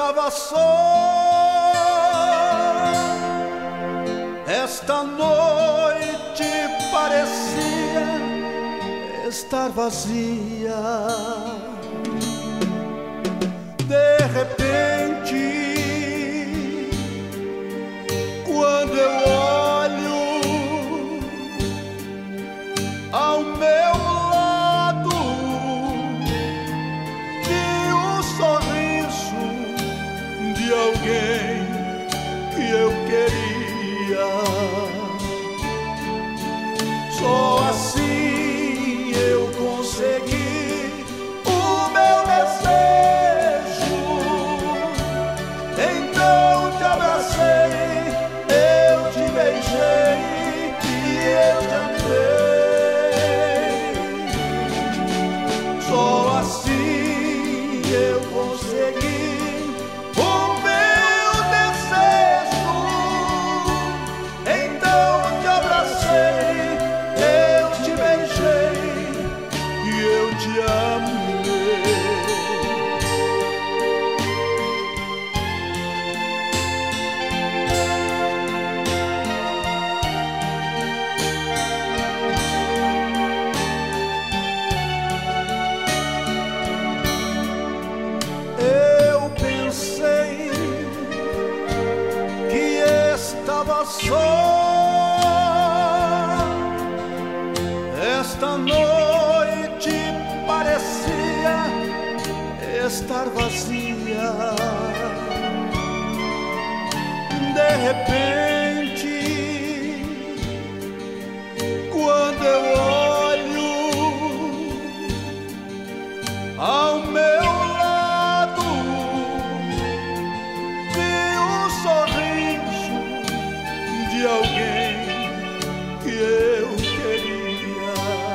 estava só, esta noite parecia estar vazia. De repente, quando eu olho ao meu lado, vi o sorriso de alguém que eu queria. Só assim eu consegui o meu desejo. Então te abracei, eu te beijei e eu te amei. Só assim eu consegui o meu desejo. Então te abracei, eu te beijei e eu te amei. Eu pensei que estava só, esta noite parecia estar vazia. De repente, quando eu olho ao meu lado, vi o sorriso de alguém que eu queria.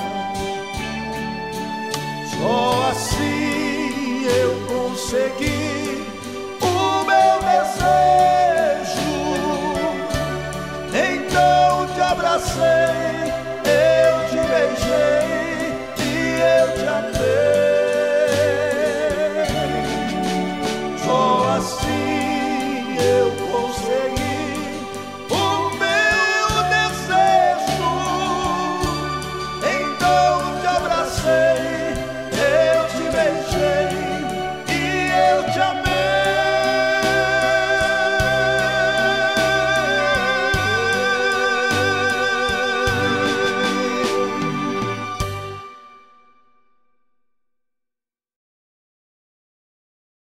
Só assim eu consegui o meu desejo. Então te abracei,